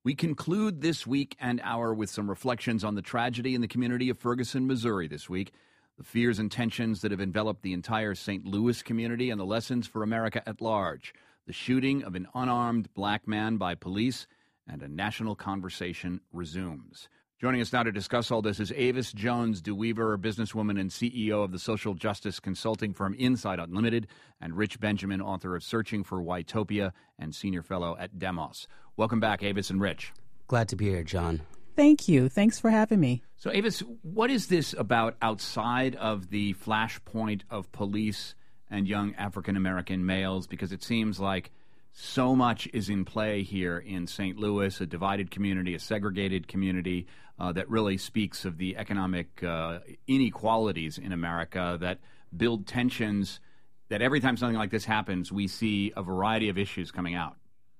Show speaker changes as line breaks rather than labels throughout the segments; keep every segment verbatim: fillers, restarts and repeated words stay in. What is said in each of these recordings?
We conclude this week and hour with some reflections on the tragedy in the community of Ferguson, Missouri this week, the fears and tensions that have enveloped the entire Saint Louis community, and the lessons for America at large. The shooting of an unarmed black man by police, and a national conversation resumes. Joining us now to discuss all this is Avis Jones DeWeaver, businesswoman and C E O of the social justice consulting firm Inside Unlimited, and Rich Benjamin, author of Searching for Whytopia and senior fellow at Demos. Welcome back, Avis and Rich.
Glad to be here, John.
Thank you. Thanks for having me.
So, Avis, what is this about outside of the flashpoint of police and young African-American males? Because it seems like so much is in play here in Saint Louis, a divided community, a segregated community uh, that really speaks of the economic uh, inequalities in America that build tensions that every time something like this happens, we see a variety of issues coming out.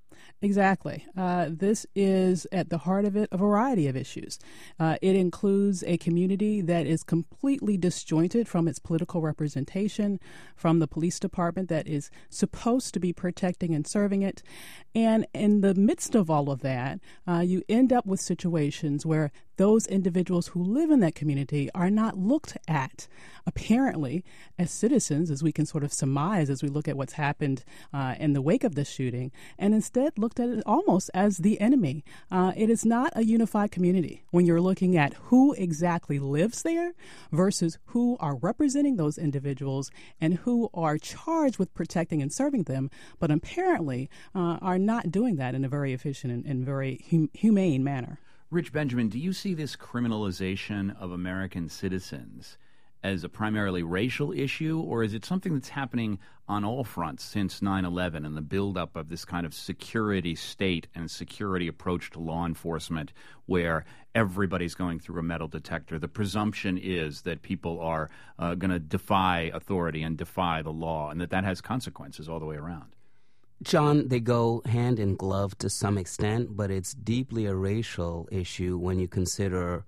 Exactly. Uh, this is at the heart of it a variety of issues. Uh, it includes a community that is completely disjointed from its political representation, from the police department that is supposed to be protecting and serving it. And in the midst of all of that, uh, you end up with situations where those individuals who live in that community are not looked at, apparently, as citizens, as we can sort of surmise as we look at what's happened uh, in the wake of this shooting, and instead looked at it almost as the enemy. Uh, it is not a unified community when you're looking at who exactly lives there versus who are representing those individuals and who are charged with protecting and serving them, but apparently uh, are not doing that in a very efficient and, and very hum- humane manner.
Rich Benjamin, do you see this criminalization of American citizens as a primarily racial issue, or is it something that's happening on all fronts since nine eleven and the buildup of this kind of security state and security approach to law enforcement where everybody's going through a metal detector? The presumption is that people are uh, going to defy authority and defy the law, and that that has consequences all the way around.
John, they go hand in glove to some extent, but it's deeply a racial issue when you consider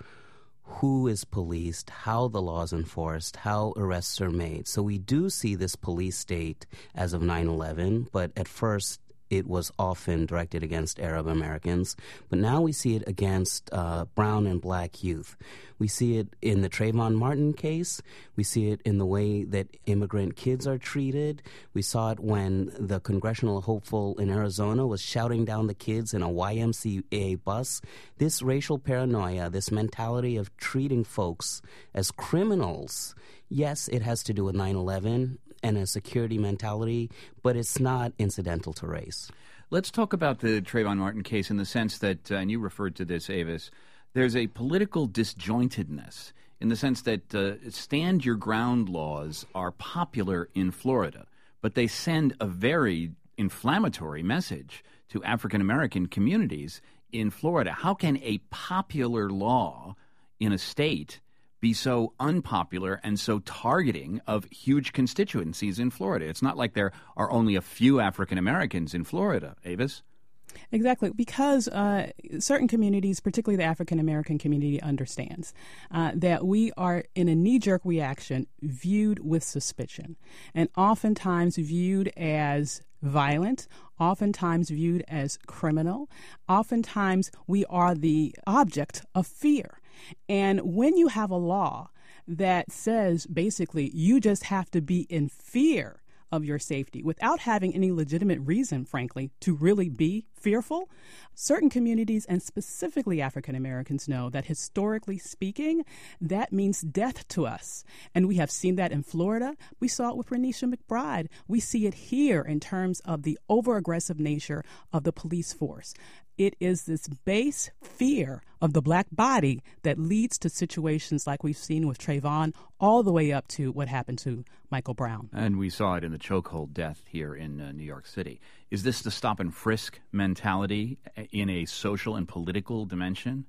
who is policed, how the law is enforced, how arrests are made. So we do see this police state as of nine eleven, but at first it was often directed against Arab Americans. But now we see it against uh, brown and black youth. We see it in the Trayvon Martin case. We see it in the way that immigrant kids are treated. We saw it when the congressional hopeful in Arizona was shouting down the kids in a Y M C A bus. This racial paranoia, this mentality of treating folks as criminals, yes, it has to do with nine eleven and a security mentality, but it's not incidental to race.
Let's talk about the Trayvon Martin case in the sense that, uh, and you referred to this, Avis, there's a political disjointedness in the sense that uh, stand your ground laws are popular in Florida, but they send a very inflammatory message to African-American communities in Florida. How can a popular law in a state be so unpopular and so targeting of huge constituencies in Florida? It's not like there are only a few African Americans in Florida, Avis.
Exactly, because uh, certain communities, particularly the African American community, understands uh, that we are in a knee-jerk reaction viewed with suspicion and oftentimes viewed as violent, oftentimes viewed as criminal. Oftentimes we are the object of fear. And when you have a law that says basically you just have to be in fear of your safety without having any legitimate reason, frankly, to really be fearful, certain communities, and specifically African Americans, know that historically speaking, that means death to us. And we have seen that in Florida. We saw it with Renisha McBride. We see it here in terms of the over-aggressive nature of the police force. It is this base fear of the black body that leads to situations like we've seen with Trayvon, all the way up to what happened to Michael Brown.
And we saw it in the chokehold death here in uh, New York City. Is this the stop and frisk mentality in a social and political dimension?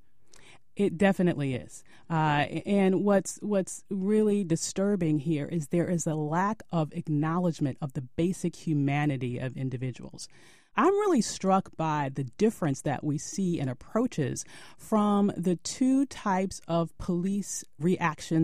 It definitely is. Uh, and what's what's really disturbing here is there is a lack of acknowledgement of the basic humanity of individuals. I'm really struck by the difference that we see in approaches from the two types of police reactions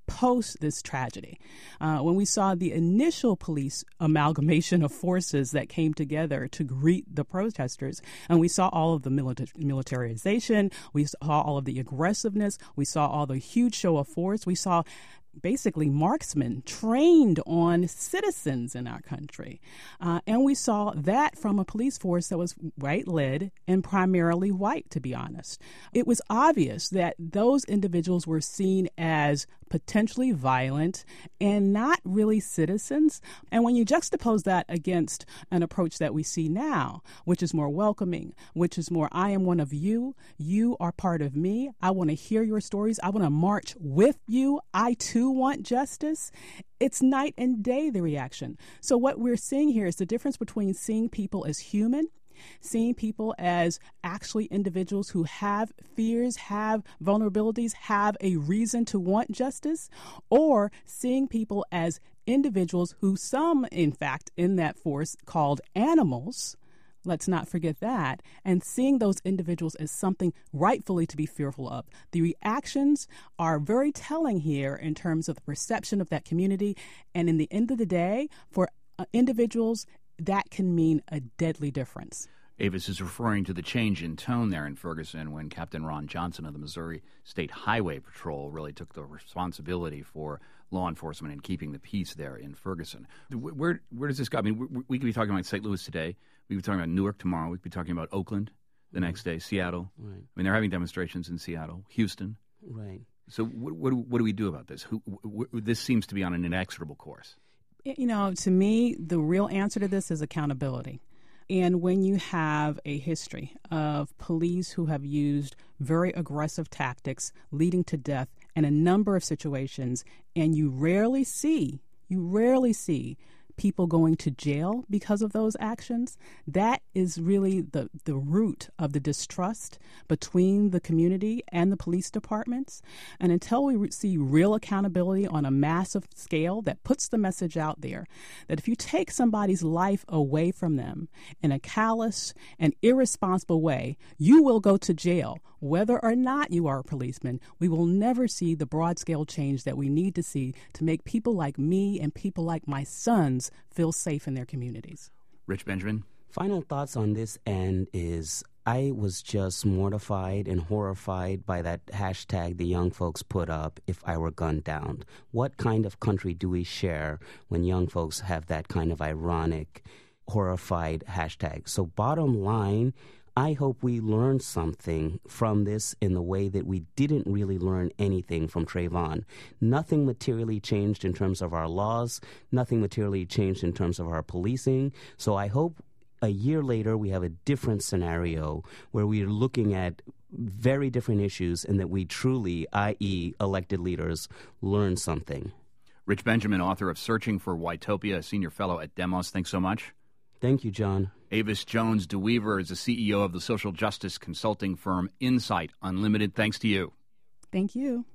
post this tragedy, uh, when we saw the initial police amalgamation of forces that came together to greet the protesters, and we saw all of the milita- militarization, we saw all of the aggressiveness, we saw all the huge show of force, we saw basically marksmen trained on citizens in our country. Uh, and we saw that from a police force that was white-led and primarily white, to be honest. It was obvious that those individuals were seen as potentially violent and not really citizens. And when you juxtapose that against an approach that we see now, which is more welcoming, which is more, I am one of you, you are part of me, I want to hear your stories, I want to march with you, I too want justice, it's night and day, the reaction. So what we're seeing here is the difference between seeing people as human, seeing people as actually individuals who have fears, have vulnerabilities, have a reason to want justice, or seeing people as individuals who some, in fact, in that force called animals. Let's not forget that. And seeing those individuals as something rightfully to be fearful of. The reactions are very telling here in terms of the perception of that community. And in the end of the day, for uh, individuals, that can mean a deadly difference.
Avis is referring to the change in tone there in Ferguson when Captain Ron Johnson of the Missouri State Highway Patrol really took the responsibility for law enforcement and keeping the peace there in Ferguson. Where where does this go? I mean, we, we could be talking about Saint Louis today. We could be talking about Newark tomorrow. We could be talking about Oakland the
right.
next day, Seattle.
Right.
I mean, they're having demonstrations in Seattle, Houston.
Right.
So what, what, what do we do about this? Who, wh- this seems to be on an inexorable course.
You know, to me, the real answer to this is accountability. And when you have a history of police who have used very aggressive tactics leading to death in a number of situations, and you rarely see, you rarely see people going to jail because of those actions, that is really the, the root of the distrust between the community and the police departments. And until we re- see real accountability on a massive scale that puts the message out there that if you take somebody's life away from them in a callous and irresponsible way, you will go to jail. Whether or not you are a policeman, we will never see the broad-scale change that we need to see to make people like me and people like my sons feel safe in their communities.
Rich Benjamin?
Final thoughts on this end is I was just mortified and horrified by that hashtag the young folks put up, if I were gunned down. What kind of country do we share when young folks have that kind of ironic, horrified hashtag? So bottom line, I hope we learn something from this in the way that we didn't really learn anything from Trayvon. Nothing materially changed in terms of our laws. Nothing materially changed in terms of our policing. So I hope a year later we have a different scenario where we're looking at very different issues and that we truly, that is elected leaders, learn something.
Rich Benjamin, author of Searching for Whitopia, a senior fellow at Demos. Thanks so much.
Thank you, John.
Avis Jones DeWeaver is the C E O of the social justice consulting firm Insight Unlimited. Thanks to you.
Thank you.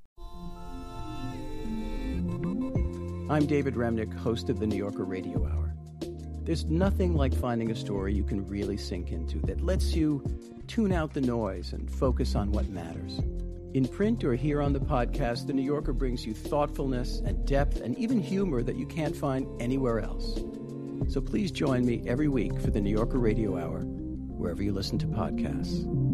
I'm David Remnick, host of the New Yorker Radio Hour. There's nothing like finding a story you can really sink into that lets you tune out the noise and focus on what matters. In print or here on the podcast, the New Yorker brings you thoughtfulness and depth and even humor that you can't find anywhere else. So please join me every week for the New Yorker Radio Hour, wherever you listen to podcasts.